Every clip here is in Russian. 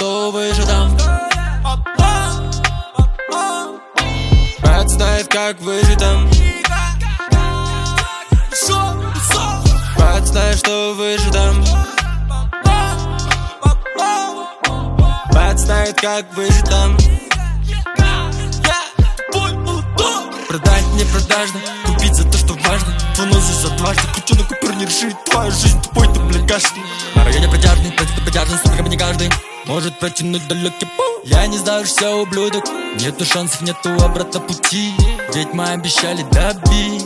что выжидам. Брат знает, как выжидам. Брат знает, что выжидам. Брат знает, как выжидам. Продать непродажно, купить за то, что важно. Фанузы за дважды, кручу на купюр, не решит твою жизнь, тупой ты, блин, кашляй. На районе продажный, платит на продажный, сука, не каждый может протянуть далекий путь. Я не сдашься, ублюдок, нету шансов, нету обратно пути. Ведь мы обещали добить.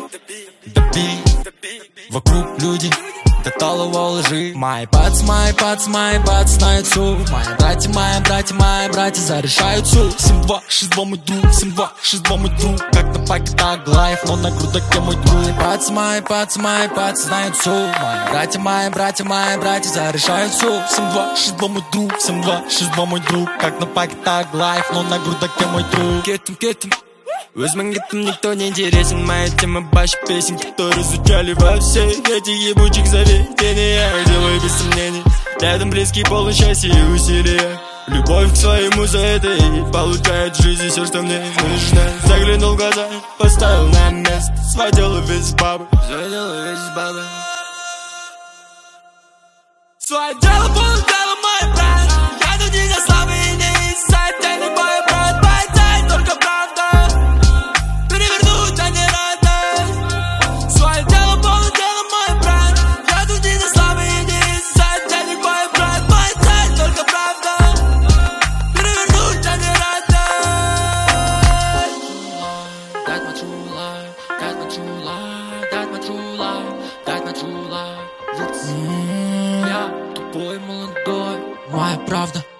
Вокруг люди до талого лжи. Мои бац знают все. Мои братья зарешают все. 7-2-6-2 мой друг, 7-2-6-2 мой друг. Как на паке так лайф, но на грудаке мой друг. Бац знают все. Мои братья зарешают все. 7-2-6-2 мой друг, 7-2-6-2 мой друг. Как на паке так лайф, но на грудаке мой друг. Кетим. Өзман гетім, никто не интересен. Моя тема баши песен, которые звучали во всех этих ебучих заведениях. Делаю без сомнений, рядом близкий полный счастья и усилия. Любовь к своему за это и получает в жизни все, что мне нужно. Заглянул в глаза, поставил на место. Сводил весь бабы. Свое дело буду делом, мой брат. Я тут не слабый и не из-за тени, мой брат. Моя цель только правда. Я тупой, молодой, моя правда.